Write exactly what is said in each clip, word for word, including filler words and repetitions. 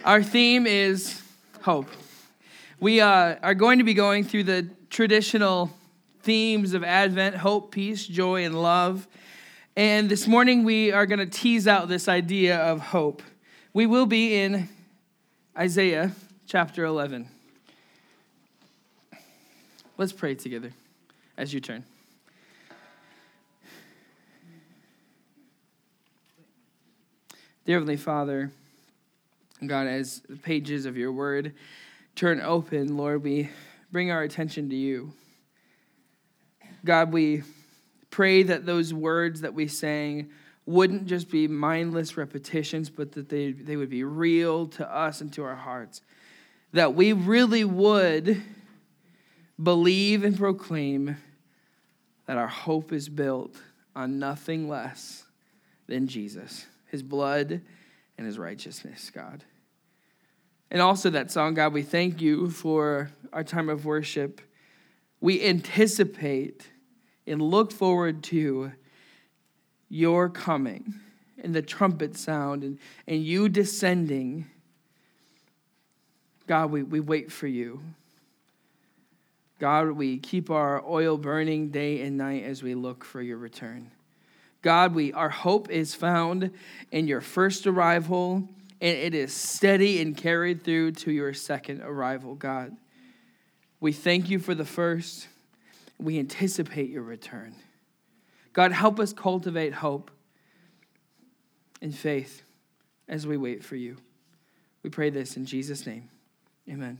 Our theme is hope. We uh, are going to be going through the traditional themes of Advent: hope, peace, joy, and love. And this morning we are going to tease out this idea of hope. We will be in Isaiah chapter eleven. Let's pray together as you turn. Dear Heavenly Father, God, as the pages of your word turn open, Lord, we bring our attention to you. God, we pray that those words that we sang wouldn't just be mindless repetitions, but that they, they would be real to us and to our hearts. That we really would believe and proclaim that our hope is built on nothing less than Jesus, his blood and his righteousness, God. And also that song, God, we thank you for our time of worship. We anticipate and look forward to your coming and the trumpet sound and, and you descending. God, we, we wait for you. God, we keep our oil burning day and night as we look for your return. God, we our hope is found in your first arrival, and it is steady and carried through to your second arrival, God. We thank you for the first. We anticipate your return. God, help us cultivate hope and faith as we wait for you. We pray this in Jesus' name. Amen.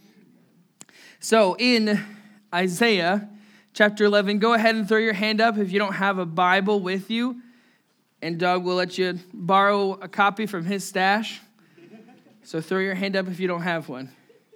So in Isaiah chapter eleven, go ahead and throw your hand up if you don't have a Bible with you. And Doug will let you borrow a copy from his stash. So throw your hand up if you don't have one.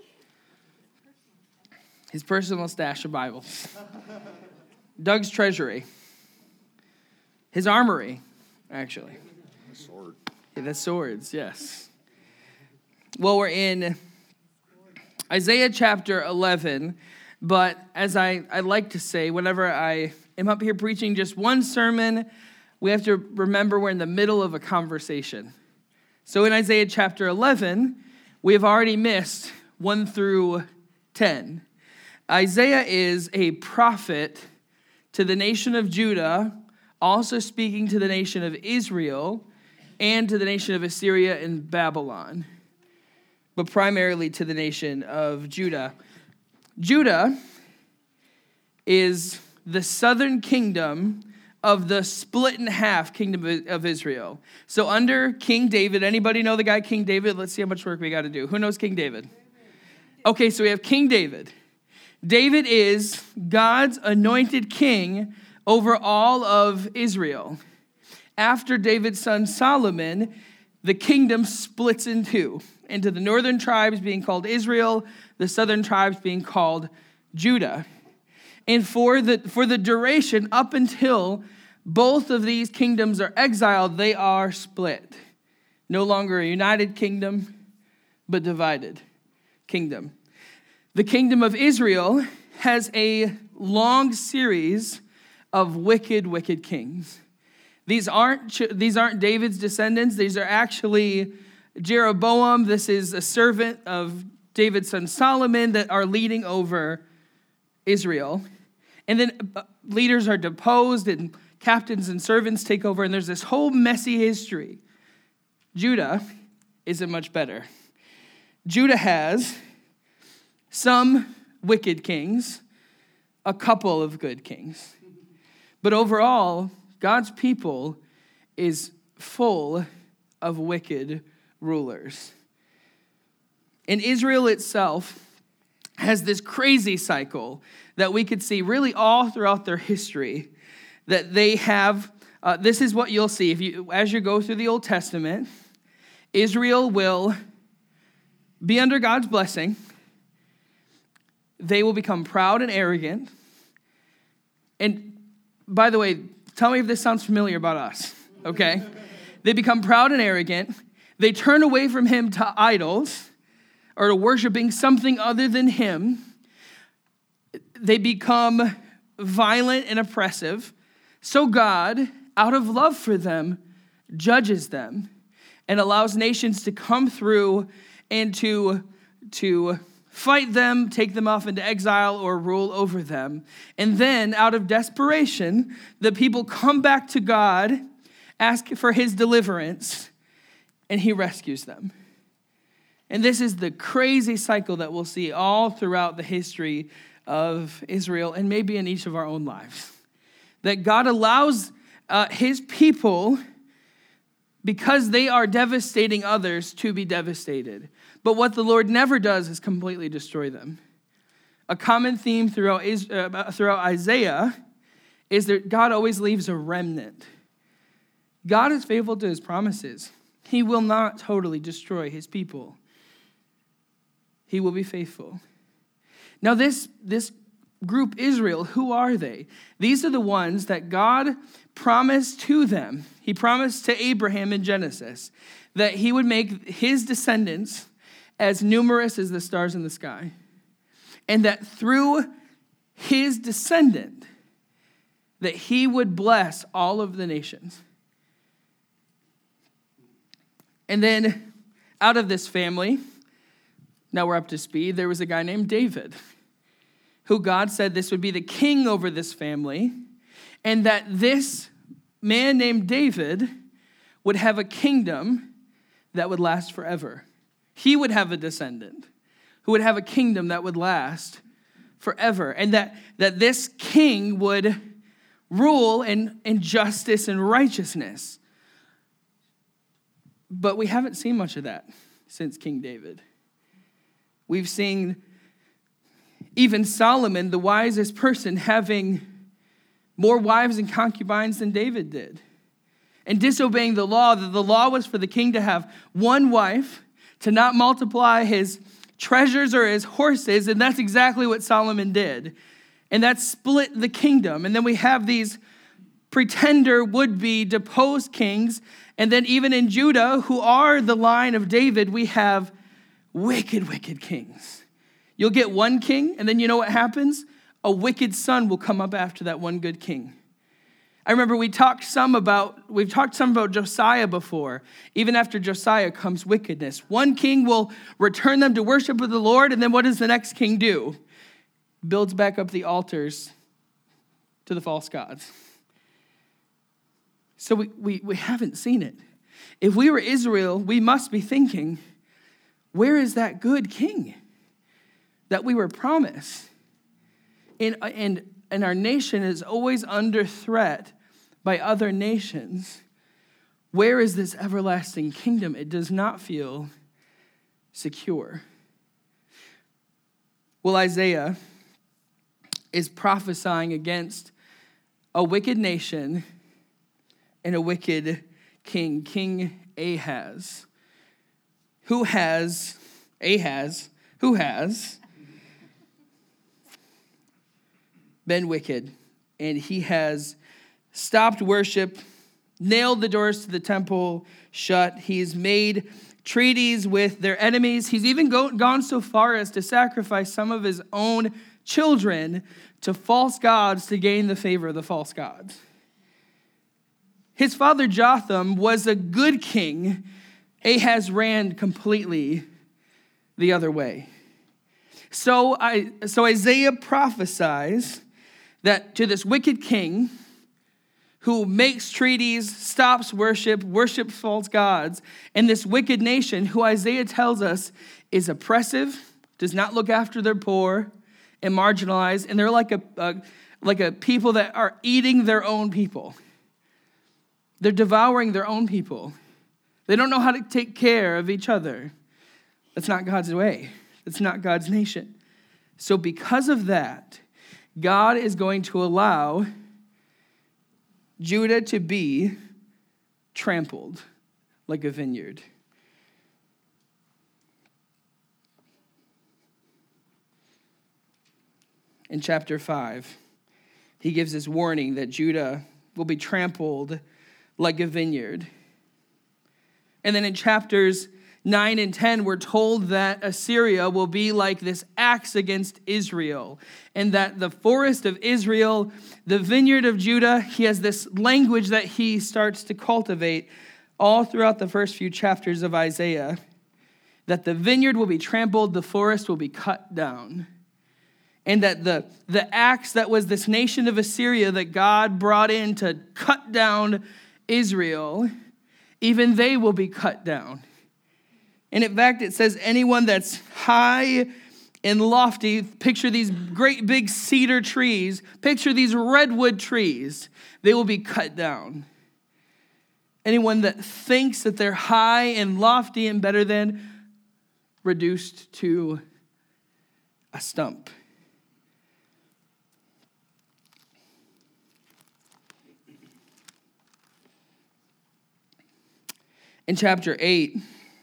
His personal stash of Bibles. Doug's treasury. His armory, actually. The sword. Yeah, the swords, yes. Well, we're in Isaiah chapter eleven. But as I, I like to say, whenever I am up here preaching just one sermon, we have to remember we're in the middle of a conversation. So in Isaiah chapter eleven, we have already missed one through ten. Isaiah is a prophet to the nation of Judah, also speaking to the nation of Israel and to the nation of Assyria and Babylon, but primarily to the nation of Judah. Judah is the southern kingdom of the split in half kingdom of Israel. So under King David, anybody know the guy King David? Let's see how much work we got to do. Who knows King David? Okay, so we have King David. David is God's anointed king over all of Israel. After David's son Solomon, the kingdom splits in two, into the northern tribes being called Israel, the southern tribes being called Judah. And for the for the duration up until both of these kingdoms are exiled, they are split. No longer a united kingdom, but divided kingdom. The kingdom of Israel has a long series of wicked, wicked kings. These aren't these aren't David's descendants. These are actually Jeroboam. This is a servant of David's son Solomon that are leading over Israel. And then leaders are deposed and captains and servants take over, and there's this whole messy history. Judah isn't much better. Judah has some wicked kings, a couple of good kings. But overall, God's people is full of wicked rulers. And Israel itself has this crazy cycle that we could see really all throughout their history, that they have, uh, this is what you'll see. If you, as you go through the Old Testament, Israel will be under God's blessing. They will become proud and arrogant. And by the way, tell me if this sounds familiar about us, okay? They become proud and arrogant. They turn away from him to idols or to worshiping something other than him. They become violent and oppressive. So God, out of love for them, judges them. and allows nations to come through and to, to fight them, take them off into exile, or rule over them. And then, out of desperation, the people come back to God, ask for his deliverance, and he rescues them. And this is the crazy cycle that we'll see all throughout the history of Israel, and maybe in each of our own lives. That God allows uh, his people, because they are devastating others, to be devastated. But what the Lord never does is completely destroy them. A common theme throughout, uh, throughout Isaiah is that God always leaves a remnant. God is faithful to his promises. He will not totally destroy his people. He will be faithful. Now this, this group Israel, who are they? These are the ones that God promised to them. He promised to Abraham in Genesis that he would make his descendants as numerous as the stars in the sky. And that through his descendant, that he would bless all of the nations. And then out of this family, now we're up to speed, there was a guy named David, who God said this would be the king over this family, and that this man named David would have a kingdom that would last forever. He would have a descendant who would have a kingdom that would last forever, and that, that this king would rule in, in justice and righteousness. But we haven't seen much of that since King David. We've seen even Solomon, the wisest person, having more wives and concubines than David did, and disobeying the law, that the law was for the king to have one wife, to not multiply his treasures or his horses, and that's exactly what Solomon did. And that split the kingdom. And then we have these pretender would-be deposed kings, and then even in Judah, who are the line of David, we have wicked, wicked kings. You'll get one king, and then you know what happens? A wicked son will come up after that one good king. I remember we talked some about, we've talked some about Josiah before. Even after Josiah comes wickedness. One king will return them to worship with the Lord, and then what does the next king do? Builds back up the altars to the false gods. So we, we, we haven't seen it. If we were Israel, we must be thinking, where is that good king that we were promised? And, and, and our nation is always under threat by other nations. Where is this everlasting kingdom? It does not feel secure. Well, Isaiah is prophesying against a wicked nation and a wicked king, King Ahaz, who has, Ahaz, who has been wicked, and he has stopped worship, nailed the doors to the temple shut. He's made treaties with their enemies. He's even go, gone so far as to sacrifice some of his own children to false gods to gain the favor of the false gods. His father Jotham was a good king. Ahaz ran completely the other way. So, I, so Isaiah prophesies that to this wicked king who makes treaties, stops worship, worships false gods, and this wicked nation who Isaiah tells us is oppressive, does not look after their poor, and marginalized, and they're like a, a like a people that are eating their own people. They're devouring their own people. They don't know how to take care of each other. That's not God's way. That's not God's nation. So because of that, God is going to allow Judah to be trampled like a vineyard. In chapter five, he gives this warning that Judah will be trampled like a vineyard. And then in chapters nine and ten, we're told that Assyria will be like this axe against Israel, and that the forest of Israel, the vineyard of Judah, he has this language that he starts to cultivate all throughout the first few chapters of Isaiah that the vineyard will be trampled, the forest will be cut down. And that the, the axe that was this nation of Assyria that God brought in to cut down Israel, even they will be cut down. And in fact, it says anyone that's high and lofty, picture these great big cedar trees, picture these redwood trees, they will be cut down. Anyone that thinks that they're high and lofty and better than, reduced to a stump. In chapter eight,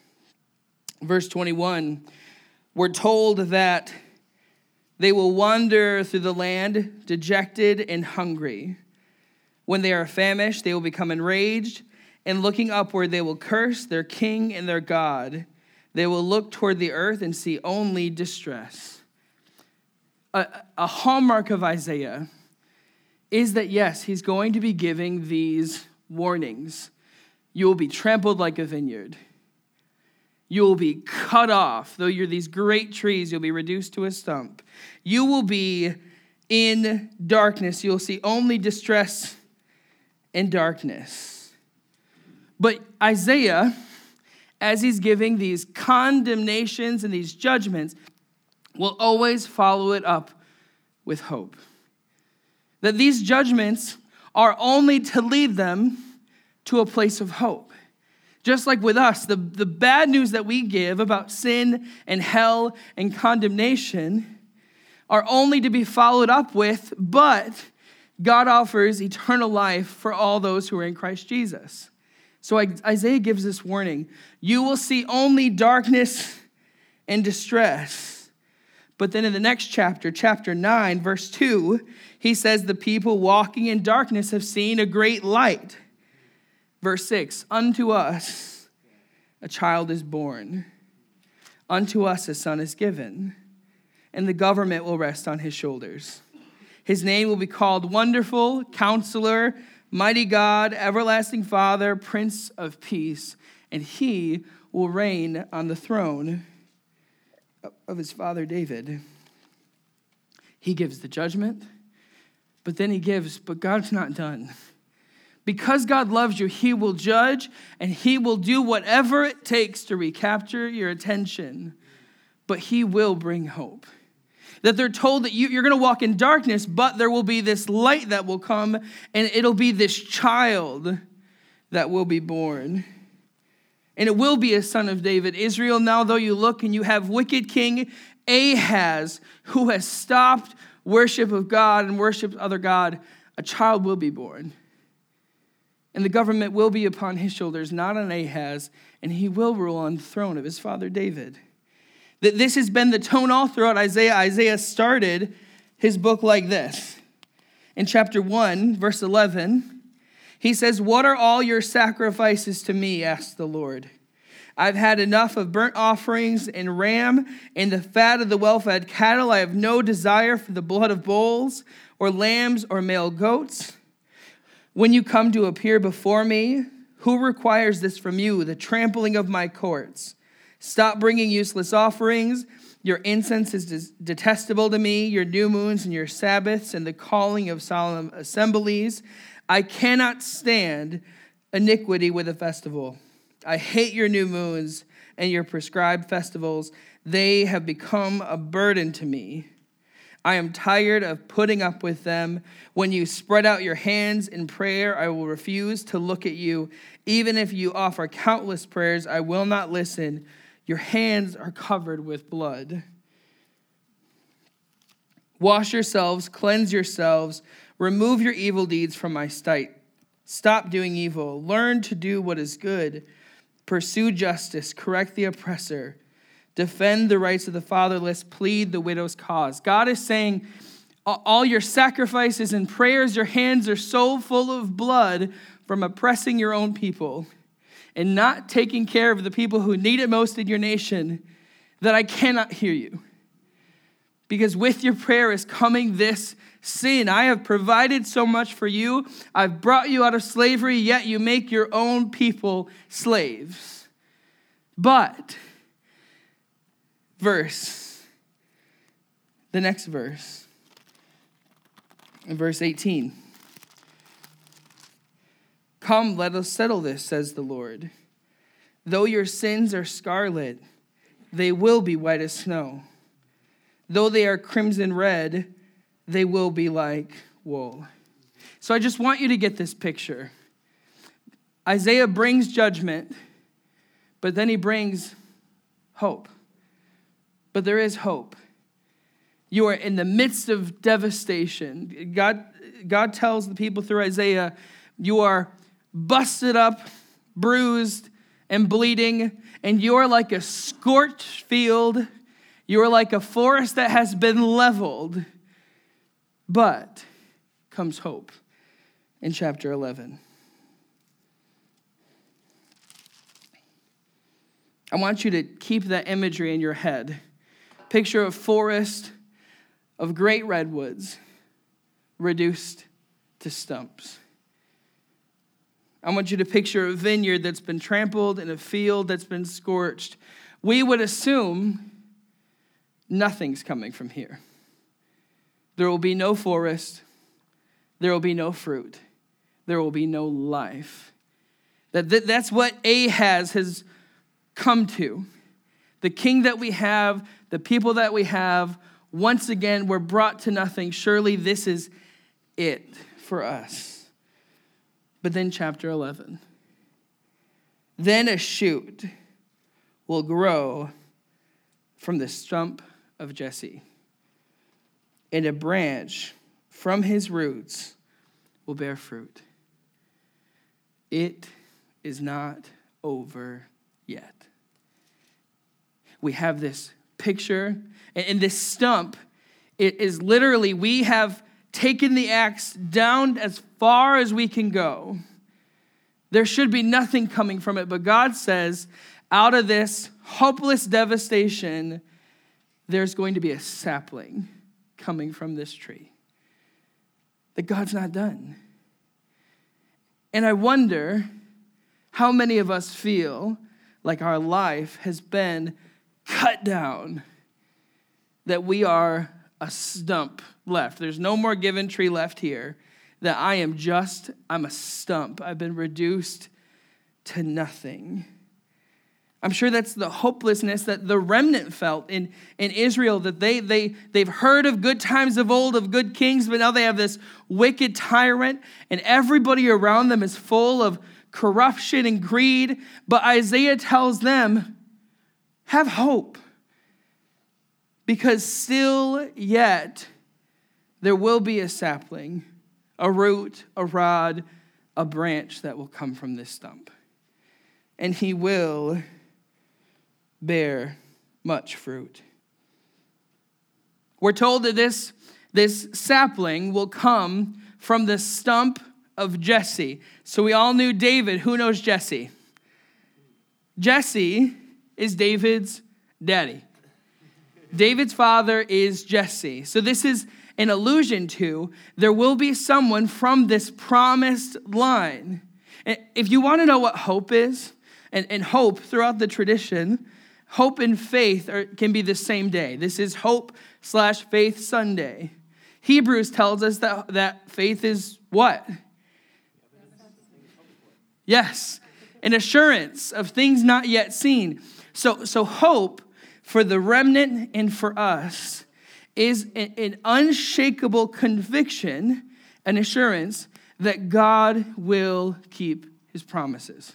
verse twenty-one, we're told that they will wander through the land dejected and hungry. When they are famished, they will become enraged, and looking upward, they will curse their king and their God. They will look toward the earth and see only distress. A, a hallmark of Isaiah is that, yes, he's going to be giving these warnings. You will be trampled like a vineyard. You will be cut off. Though you're these great trees, you'll be reduced to a stump. You will be in darkness. You'll see only distress and darkness. But Isaiah, as he's giving these condemnations and these judgments, will always follow it up with hope. That these judgments are only to lead them to a place of hope. Just like with us, the, the bad news that we give about sin and hell and condemnation are only to be followed up with, but God offers eternal life for all those who are in Christ Jesus. So Isaiah gives this warning. You will see only darkness and distress. But then in the next chapter, chapter nine, verse two, he says, the people walking in darkness have seen a great light. Verse six, unto us a child is born, unto us a son is given, and the government will rest on his shoulders. His name will be called Wonderful, Counselor, Mighty God, Everlasting Father, Prince of Peace, and he will reign on the throne of his father David. He gives the judgment, but then he gives, but God's not done. Because God loves you, he will judge and he will do whatever it takes to recapture your attention. But he will bring hope. That they're told that you, you're going to walk in darkness, but there will be this light that will come, and it'll be this child that will be born. And it will be a son of David. Israel, now though you look and you have wicked king Ahaz, who has stopped worship of God and worship other God, a child will be born. And the government will be upon his shoulders, not on Ahaz, and he will rule on the throne of his father David. That this has been the tone all throughout Isaiah. Isaiah started his book like this. In chapter one, verse eleven, he says, what are all your sacrifices to me, asked the Lord. I've had enough of burnt offerings and ram and the fat of the well-fed cattle. I have no desire for the blood of bulls or lambs or male goats. When you come to appear before me, who requires this from you, the trampling of my courts? Stop bringing useless offerings. Your incense is detestable to me, your new moons and your Sabbaths and the calling of solemn assemblies. I cannot stand iniquity with a festival. I hate your new moons and your prescribed festivals. They have become a burden to me. I am tired of putting up with them. When you spread out your hands in prayer, I will refuse to look at you. Even if you offer countless prayers, I will not listen. Your hands are covered with blood. Wash yourselves, cleanse yourselves, remove your evil deeds from my sight. Stop doing evil. Learn to do what is good. Pursue justice, correct the oppressor. Defend the rights of the fatherless, plead the widow's cause. God is saying, all your sacrifices and prayers, your hands are so full of blood from oppressing your own people and not taking care of the people who need it most in your nation that I cannot hear you. Because with your prayer is coming this sin. I have provided so much for you. I've brought you out of slavery, yet you make your own people slaves. But, verse, the next verse, in verse eighteen. Come, let us settle this, says the Lord. Though your sins are scarlet, they will be white as snow. Though they are crimson red, they will be like wool. So I just want you to get this picture. Isaiah brings judgment, but then he brings hope. But there is hope. You are in the midst of devastation. God, God tells the people through Isaiah, you are busted up, bruised, and bleeding, and you are like a scorched field. You are like a forest that has been leveled. But comes hope in chapter eleven. I want you to keep that imagery in your head. Picture a forest of great redwoods reduced to stumps. I want you to picture a vineyard that's been trampled and a field that's been scorched. We would assume nothing's coming from here. There will be no forest. There will be no fruit. There will be no life. That, that's what Ahaz has come to. The king that we have, the people that we have, once again, were brought to nothing. Surely this is it for us. But then chapter eleven. Then a shoot will grow from the stump of Jesse, and a branch from his roots will bear fruit. It is not over yet. We have this picture, and this stump, it is literally, we have taken the axe down as far as we can go. There should be nothing coming from it, but God says, out of this hopeless devastation, there's going to be a sapling coming from this tree. That God's not done. And I wonder how many of us feel like our life has been cut down, that we are a stump left. There's no more given tree left here. That I am just, I'm a stump. I've been reduced to nothing. I'm sure that's the hopelessness that the remnant felt in, in Israel, that they, they, they've heard of good times of old, of good kings, but now they have this wicked tyrant, and everybody around them is full of corruption and greed. But Isaiah tells them, have hope. Because still yet, there will be a sapling, a root, a rod, a branch that will come from this stump. And he will bear much fruit. We're told that this, this sapling will come from the stump of Jesse. So we all knew David. Who knows Jesse? Jesse is David's daddy. David's father is Jesse. So this is an allusion to there will be someone from this promised line. If you want to know what hope is, and, and hope throughout the tradition, hope and faith are, can be the same day. This is Hope slash Faith Sunday. Hebrews tells us that, that faith is what? Yes, an assurance of things not yet seen. So, so hope for the remnant and for us is an, an unshakable conviction, an assurance that God will keep his promises.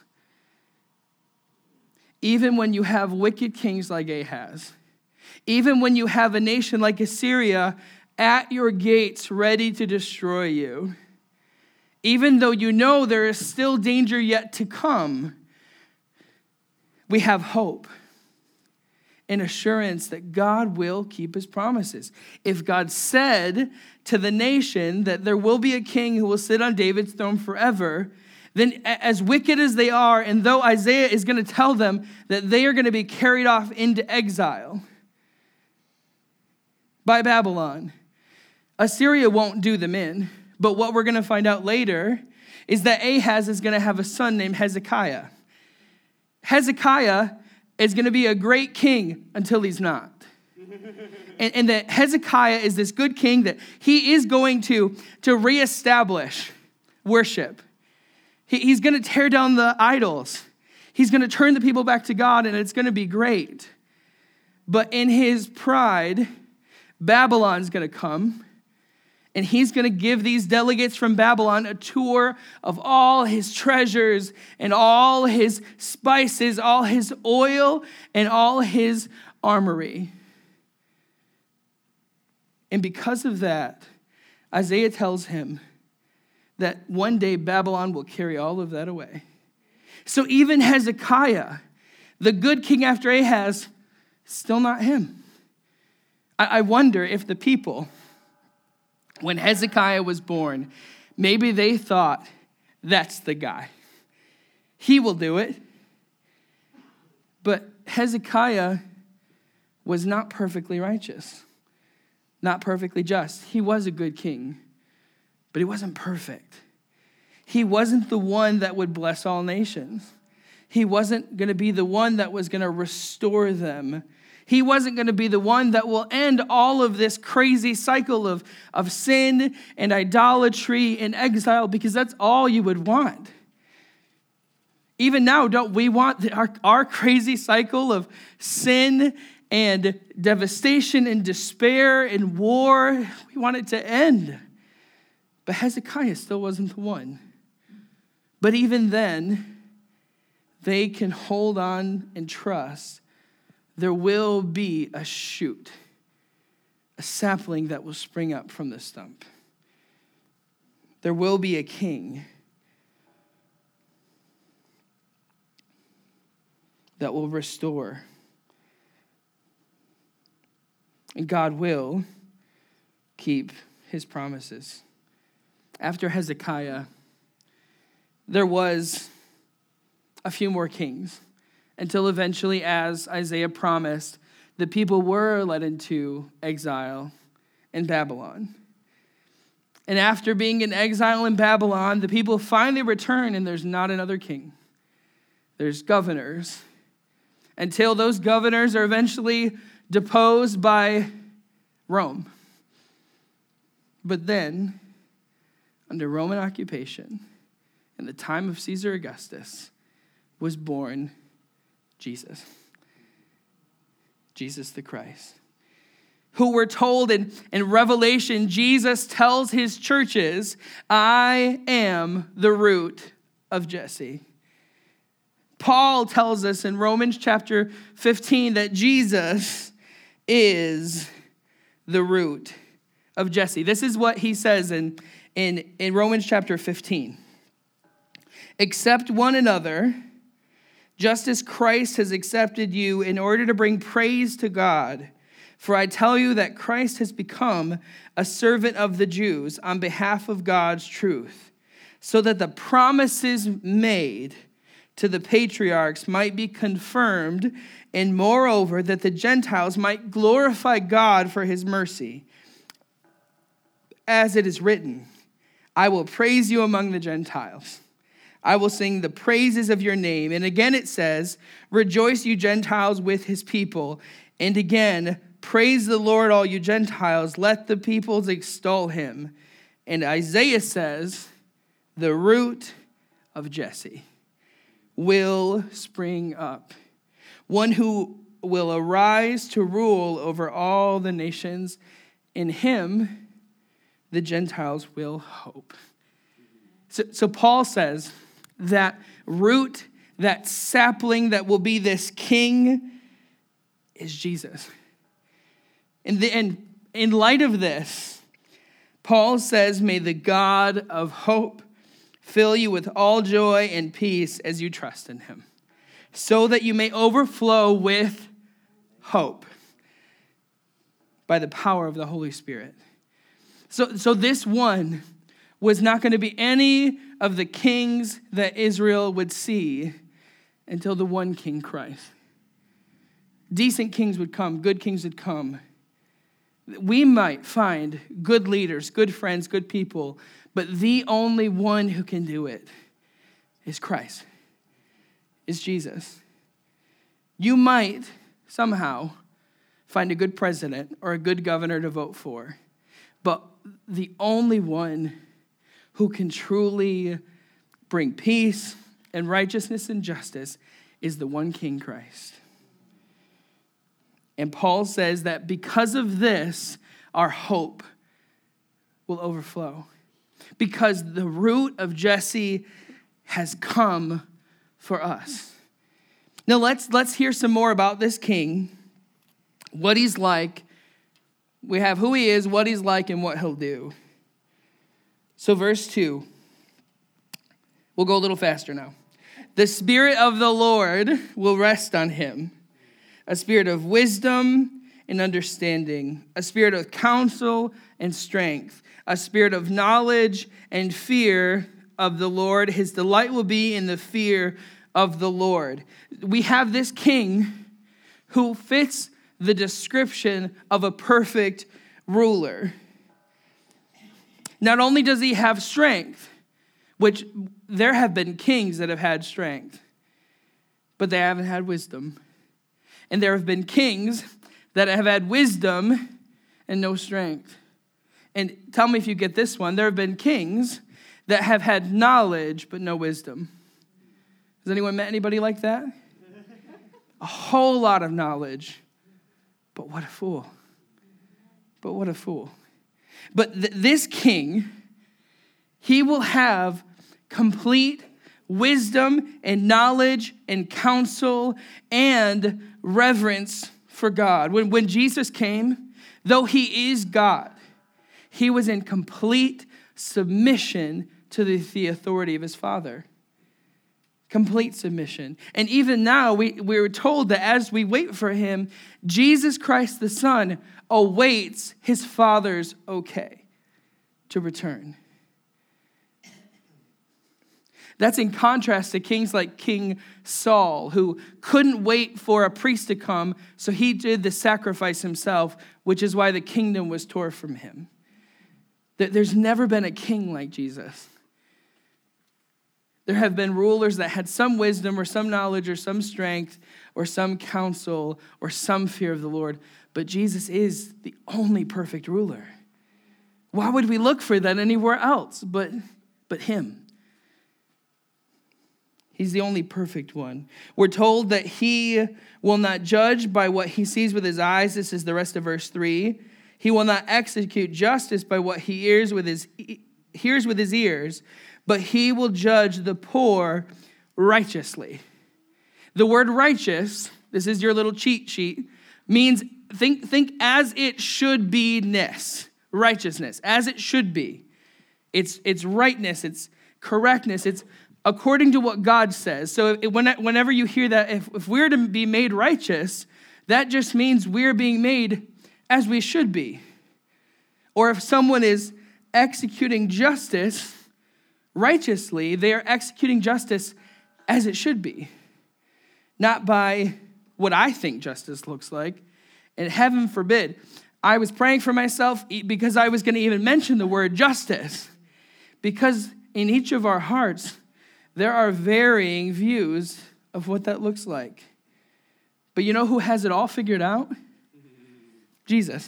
Even when you have wicked kings like Ahaz, even when you have a nation like Assyria at your gates ready to destroy you, even though you know there is still danger yet to come, we have hope and assurance that God will keep his promises. If God said to the nation that there will be a king who will sit on David's throne forever, then as wicked as they are, and though Isaiah is going to tell them that they are going to be carried off into exile, by Babylon. Assyria won't do them in, but what we're going to find out later is that Ahaz is going to have a son named Hezekiah. Hezekiah is going to be a great king until he's not. And, and that Hezekiah is this good king that he is going to, to reestablish worship. He, he's going to tear down the idols. He's going to turn the people back to God, and it's going to be great. But in his pride, Babylon's going to come, and he's going to give these delegates from Babylon a tour of all his treasures and all his spices, all his oil, and all his armory. And because of that, Isaiah tells him that one day Babylon will carry all of that away. So even Hezekiah, the good king after Ahaz, still not him. I wonder if the people, when Hezekiah was born, maybe they thought, that's the guy. He will do it. But Hezekiah was not perfectly righteous, not perfectly just. He was a good king, but he wasn't perfect. He wasn't the one that would bless all nations. He wasn't going to be the one that was going to restore them. He wasn't going to be the one that will end all of this crazy cycle of, of sin and idolatry and exile, because that's all you would want. Even now, don't we want our, our crazy cycle of sin and devastation and despair and war? We want it to end. But Hezekiah still wasn't the one. But even then, they can hold on and trust there will be a shoot, a sapling that will spring up from the stump. There will be a king that will restore. And God will keep his promises. After Hezekiah, there was a few more kings, until eventually, as Isaiah promised, the people were led into exile in Babylon. And after being in exile in Babylon, the people finally return, and there's not another king. There's governors, until those governors are eventually deposed by Rome. But then, under Roman occupation, in the time of Caesar Augustus, was born Jesus. Jesus the Christ. Who we're told in, in Revelation, Jesus tells his churches, I am the root of Jesse. Paul tells us in Romans chapter fifteen that Jesus is the root of Jesse. This is what he says in, in, in Romans chapter fifteen. Accept one another, just as Christ has accepted you, in order to bring praise to God. For I tell you that Christ has become a servant of the Jews on behalf of God's truth, so that the promises made to the patriarchs might be confirmed, and moreover, that the Gentiles might glorify God for his mercy. As it is written, I will praise you among the Gentiles. I will sing the praises of your name. And again it says, rejoice, you Gentiles, with his people. And again, praise the Lord, all you Gentiles. Let the peoples extol him. And Isaiah says, the root of Jesse will spring up. One who will arise to rule over all the nations. In him, the Gentiles will hope. So, so Paul says, that root, that sapling that will be this king is Jesus. And, the, and in light of this, Paul says, may the God of hope fill you with all joy and peace as you trust in him, so that you may overflow with hope by the power of the Holy Spirit. So, so this one was not going to be any of the kings that Israel would see until the one King, Christ. Decent kings would come, good kings would come, We might find good leaders, good friends, good people, but the only one who can do it is Christ, is Jesus. You might somehow find a good president or a good governor to vote for, but the only one who can truly bring peace and righteousness and justice is the one King, Christ. And Paul says that because of this, our hope will overflow. Because the root of Jesse has come for us. Now let's, let's hear some more about this king, what he's like. We have who he is, what he's like, and what he'll do. So verse two, we'll go a little faster now. The Spirit of the Lord will rest on him, a spirit of wisdom and understanding, a spirit of counsel and strength, a spirit of knowledge and fear of the Lord. His delight will be in the fear of the Lord. We have this king who fits the description of a perfect ruler. Not only does he have strength, which there have been kings that have had strength, but they haven't had wisdom. And there have been kings that have had wisdom and no strength. And tell me if you get this one. There have been kings that have had knowledge but no wisdom. Has anyone met anybody like that? A whole lot of knowledge, but what a fool. But what a fool. But th- this king, he will have complete wisdom and knowledge and counsel and reverence for God. When, when Jesus came, though he is God, he was in complete submission to the, the authority of his Father. Complete submission. And even now, we, we're told that as we wait for him, Jesus Christ the Son awaits his Father's okay to return. That's in contrast to kings like King Saul, who couldn't wait for a priest to come, so he did the sacrifice himself, which is why the kingdom was torn from him. There's never been a king like Jesus. There have been rulers that had some wisdom or some knowledge or some strength or some counsel or some fear of the Lord, but Jesus is the only perfect ruler. Why would we look for that anywhere else but, but him? He's the only perfect one. We're told that he will not judge by what he sees with his eyes. This is the rest of verse three. He will not execute justice by what he hears with his, hears with his ears, but he will judge the poor righteously. The word righteous, this is your little cheat sheet, means think, think as it should be-ness. Righteousness, as it should be. It's, it's rightness, it's correctness, it's according to what God says. So if, whenever you hear that, if, if we're to be made righteous, that just means we're being made as we should be. Or if someone is executing justice righteously, they are executing justice as it should be. Not by what I think justice looks like. And heaven forbid, I was praying for myself because I was going to even mention the word justice. Because in each of our hearts, there are varying views of what that looks like. But you know who has it all figured out? Jesus.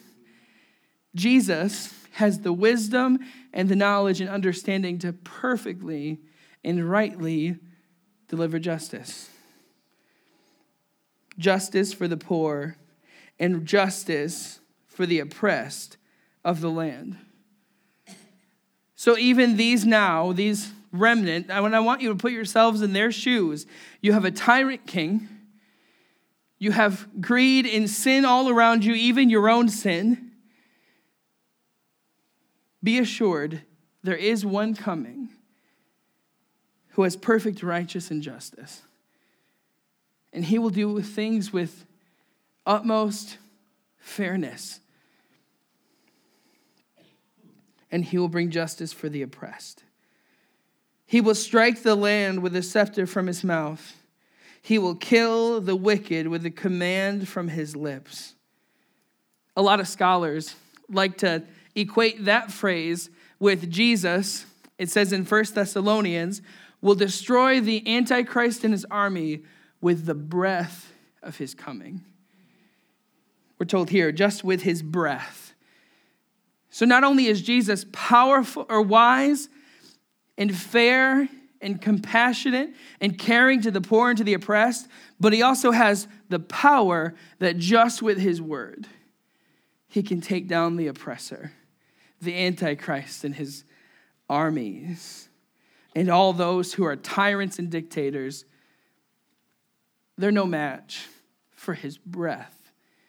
Jesus has the wisdom and the knowledge and understanding to perfectly and rightly deliver justice. Justice for the poor and justice for the oppressed of the land. So even these now, these remnant, when I want you to put yourselves in their shoes, you have a tyrant king, you have greed and sin all around you, even your own sin. Be assured there is one coming who has perfect righteousness and justice. And he will do things with utmost fairness. And he will bring justice for the oppressed. He will strike the land with a scepter from his mouth. He will kill the wicked with a command from his lips. A lot of scholars like to equate that phrase with Jesus. It says in First Thessalonians, will destroy the Antichrist and his army with the breath of his coming. We're told here, just with his breath. So not only is Jesus powerful or wise and fair and compassionate and caring to the poor and to the oppressed, but he also has the power that just with his word, he can take down the oppressor, the Antichrist and his armies, and all those who are tyrants and dictators. They're no match for his breath.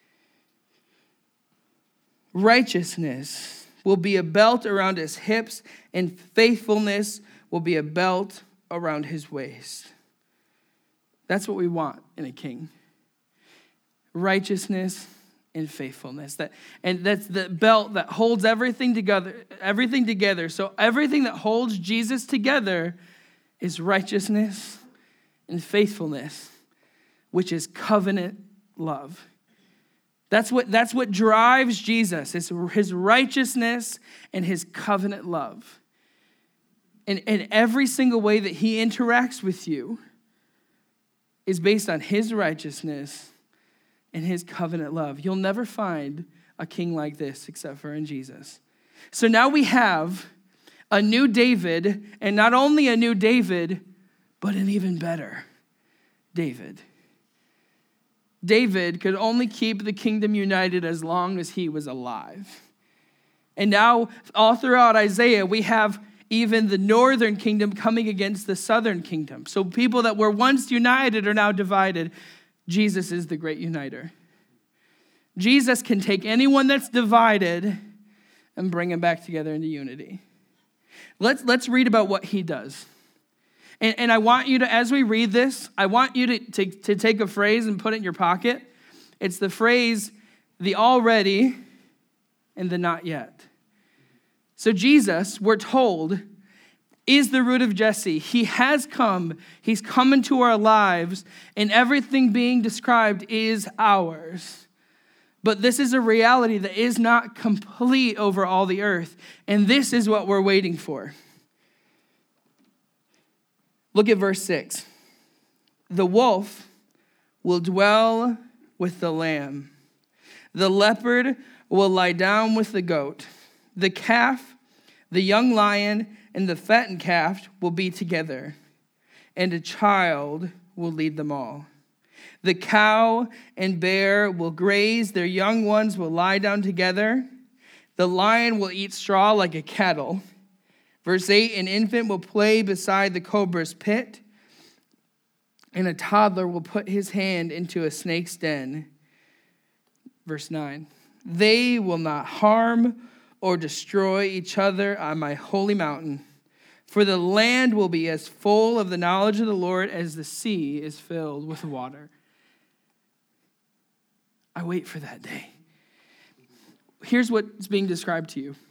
Righteousness will be a belt around his hips, and faithfulness will be a belt around his waist. That's what we want in a king. Righteousness and faithfulness. That, and that's the belt that holds everything together, everything together. So everything that holds Jesus together is righteousness and faithfulness, which is covenant love. That's what, that's what drives Jesus, is his righteousness and his covenant love. And, and every single way that he interacts with you is based on his righteousness and his covenant love. You'll never find a king like this except for in Jesus. So now we have a new David, and not only a new David, but an even better David. David could only keep the kingdom united as long as he was alive. And now, all throughout Isaiah, we have even the northern kingdom coming against the southern kingdom. So people that were once united are now divided. Jesus is the great uniter. Jesus can take anyone that's divided and bring them back together into unity. Let's, let's read about what he does. And, and I want you to, as we read this, I want you to, to, to take a phrase and put it in your pocket. It's the phrase, the already and the not yet. So Jesus, we're told, is the root of Jesse. He has come. He's come into our lives, and everything being described is ours. But this is a reality that is not complete over all the earth, and this is what we're waiting for. Look at verse six. The wolf will dwell with the lamb. The leopard will lie down with the goat. The calf, the young lion, and the fattened calf will be together, and a child will lead them all. The cow and bear will graze, their young ones will lie down together. The lion will eat straw like a cattle. Verse eight, an infant will play beside the cobra's pit, and a toddler will put his hand into a snake's den. Verse nine, they will not harm or destroy each other on my holy mountain, for the land will be as full of the knowledge of the Lord as the sea is filled with water. I wait for that day. Here's what's being described to you.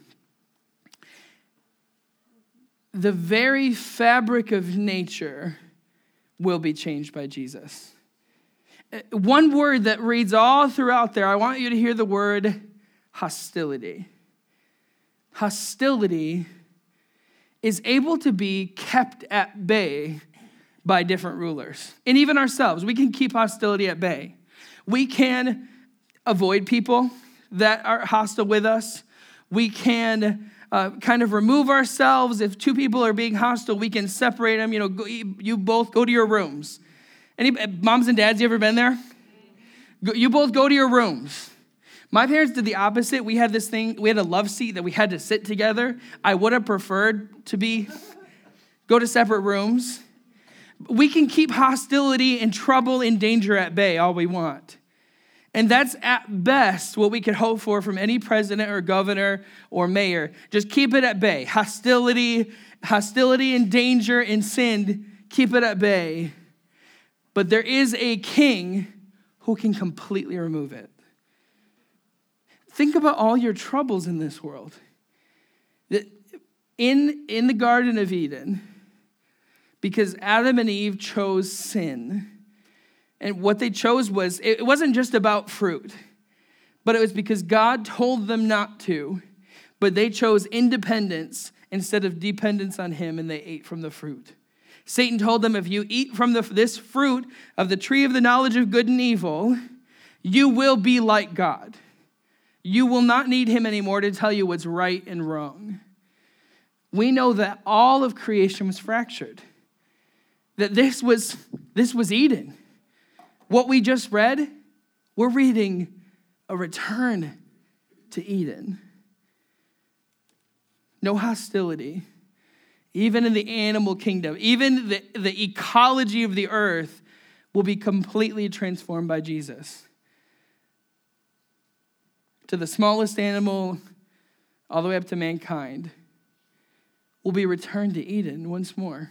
The very fabric of nature will be changed by Jesus. One word that reads all throughout there, I want you to hear the word hostility. Hostility is able to be kept at bay by different rulers. And even ourselves, we can keep hostility at bay. We can avoid people that are hostile with us. We can uh, kind of remove ourselves. If two people are being hostile, we can separate them. You know, go, you both go to your rooms. Any moms and dads, you ever been there? Go, you both go to your rooms. My parents did the opposite. We had this thing, we had a love seat that we had to sit together. I would have preferred to be, go to separate rooms. We can keep hostility and trouble and danger at bay all we want. And that's at best what we could hope for from any president or governor or mayor. Just keep it at bay. Hostility, hostility and danger and sin, keep it at bay. But there is a king who can completely remove it. Think about all your troubles in this world. In, in the Garden of Eden, because Adam and Eve chose sin, and what they chose was, it wasn't just about fruit, but it was because God told them not to, but they chose independence instead of dependence on him, and they ate from the fruit. Satan told them, if you eat from the, this fruit of the tree of the knowledge of good and evil, you will be like God. You will not need him anymore to tell you what's right and wrong. We know that all of creation was fractured. That this was, this was Eden. What we just read, we're reading a return to Eden. No hostility. Even in the animal kingdom, even the, the ecology of the earth will be completely transformed by Jesus. To the smallest animal, all the way up to mankind, will be returned to Eden once more.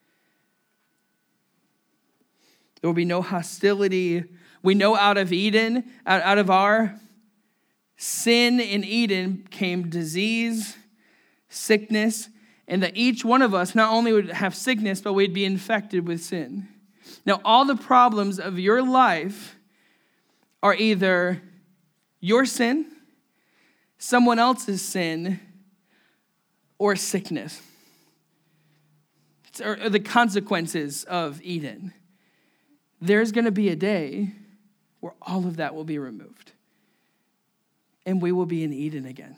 There will be no hostility. We know out of Eden, out, out of our sin in Eden came disease, sickness, and that each one of us not only would have sickness, but we'd be infected with sin. Now, all the problems of your life are either your sin, someone else's sin, or sickness, or the consequences of Eden. There's going to be a day where all of that will be removed, and we will be in Eden again.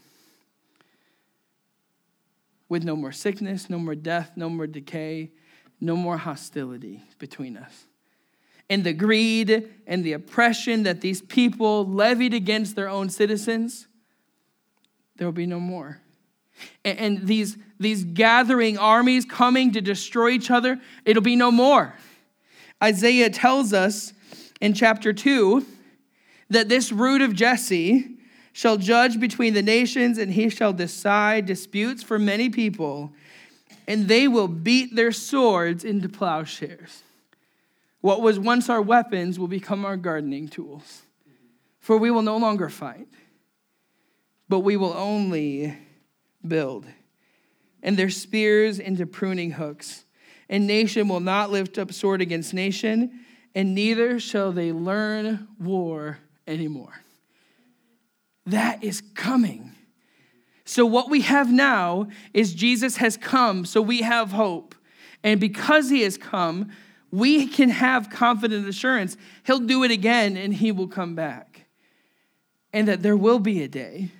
With no more sickness, no more death, no more decay, no more hostility between us. And the greed and the oppression that these people levied against their own citizens, there will be no more. And, and these, these gathering armies coming to destroy each other, it'll be no more. Isaiah tells us in chapter two that this root of Jesse shall judge between the nations, and he shall decide disputes for many people, and they will beat their swords into plowshares. What was once our weapons will become our gardening tools. For we will no longer fight, but we will only build. And their spears into pruning hooks. And nation will not lift up sword against nation, and neither shall they learn war anymore. That is coming. So what we have now is Jesus has come, so we have hope. And because he has come, we can have confident assurance he'll do it again and he will come back. And that there will be a day.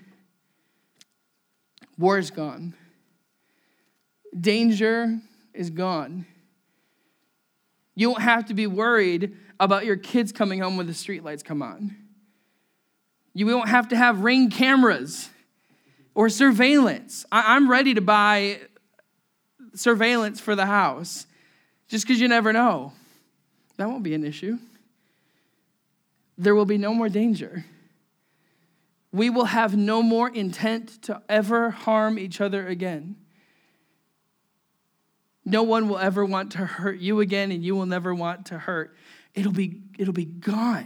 War is gone. Danger is gone. You won't have to be worried about your kids coming home when the streetlights come on. You won't have to have Ring cameras or surveillance. I'm ready to buy surveillance for the house just because you never know. That won't be an issue. There will be no more danger. We will have no more intent to ever harm each other again. No one will ever want to hurt you again, and you will never want to hurt. It'll be, it'll be gone.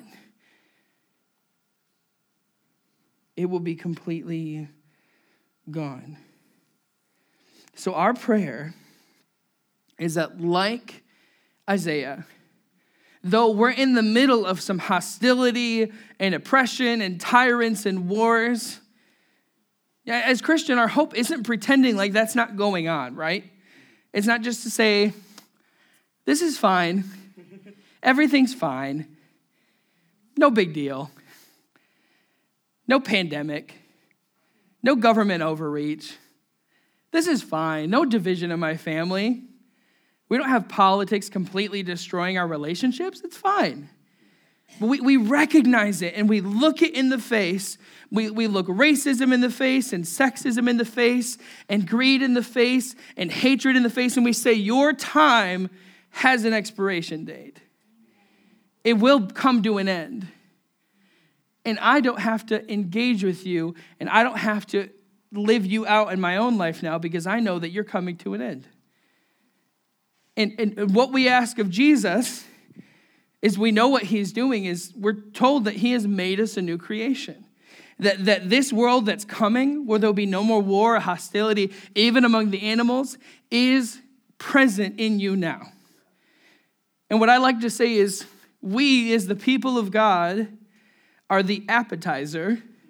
It will be completely gone. So our prayer is that, like Isaiah, though we're in the middle of some hostility and oppression and tyrants and wars, as Christian, our hope isn't pretending like that's not going on, right? It's not just to say, this is fine. Everything's fine. No big deal. No pandemic. No government overreach. This is fine. No division in my family. We don't have politics completely destroying our relationships. It's fine. But we, we recognize it and we look it in the face. We, we look racism in the face and sexism in the face and greed in the face and hatred in the face. And we say, your time has an expiration date. It will come to an end. And I don't have to engage with you, and I don't have to live you out in my own life now because I know that you're coming to an end. And, and what we ask of Jesus is we know what he's doing is we're told that he has made us a new creation. That, that this world that's coming, where there'll be no more war or hostility, even among the animals, is present in you now. And what I like to say is we, as the people of God, are the appetizer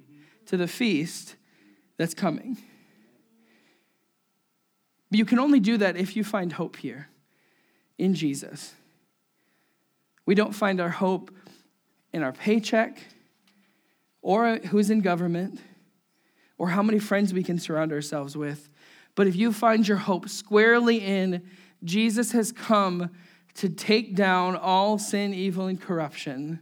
to the feast that's coming. But you can only do that if you find hope here in Jesus. We don't find our hope in our paycheck or who's in government or how many friends we can surround ourselves with. But if you find your hope squarely in Jesus has come to take down all sin, evil, and corruption,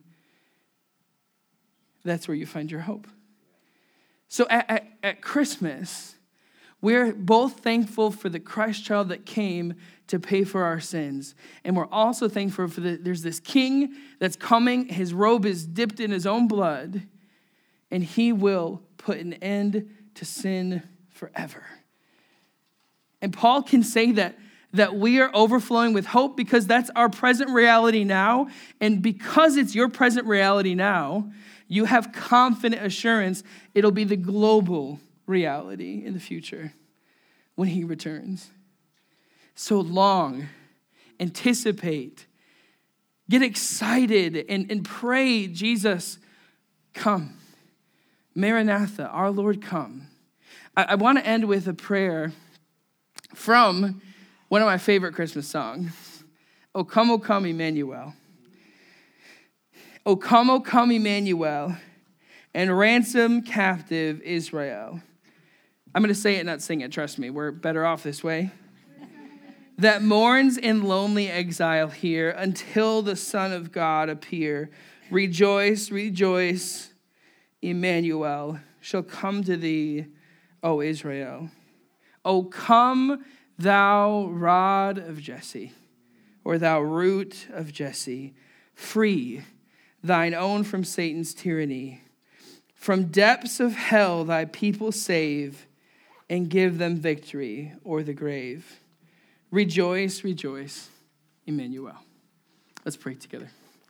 that's where you find your hope. So at, at, at Christmas, we're both thankful for the Christ child that came to pay for our sins. And we're also thankful for the, there's this king that's coming. His robe is dipped in his own blood. And he will put an end to sin forever. And Paul can say that, that we are overflowing with hope because that's our present reality now. And because it's your present reality now, you have confident assurance it'll be the global reality in the future when he returns. So long, anticipate, get excited, and, and pray, Jesus, come. Maranatha, our Lord, come. I, I want to end with a prayer from one of my favorite Christmas songs, O come, O come, Emmanuel. O come, O come, Emmanuel, and ransom captive Israel. I'm going to say it, not sing it. Trust me, we're better off this way. That mourns in lonely exile here until the Son of God appear. Rejoice, rejoice, Emmanuel shall come to thee, O Israel. O come, thou rod of Jesse, or thou root of Jesse, free thine own from Satan's tyranny. From depths of hell thy people save, and give them victory o'er the grave. Rejoice, rejoice, Emmanuel. Let's pray together.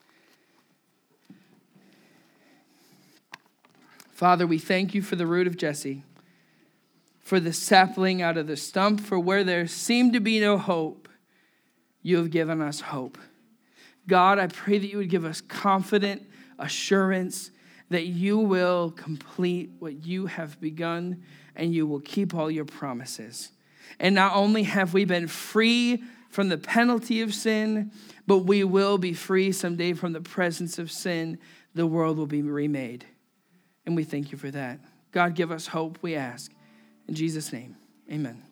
Father, we thank you for the root of Jesse, for the sapling out of the stump, for where there seemed to be no hope, you have given us hope. God, I pray that you would give us confident assurance that you will complete what you have begun and you will keep all your promises. And not only have we been free from the penalty of sin, but we will be free someday from the presence of sin. The world will be remade. And we thank you for that. God, give us hope, we ask. In Jesus' name, amen.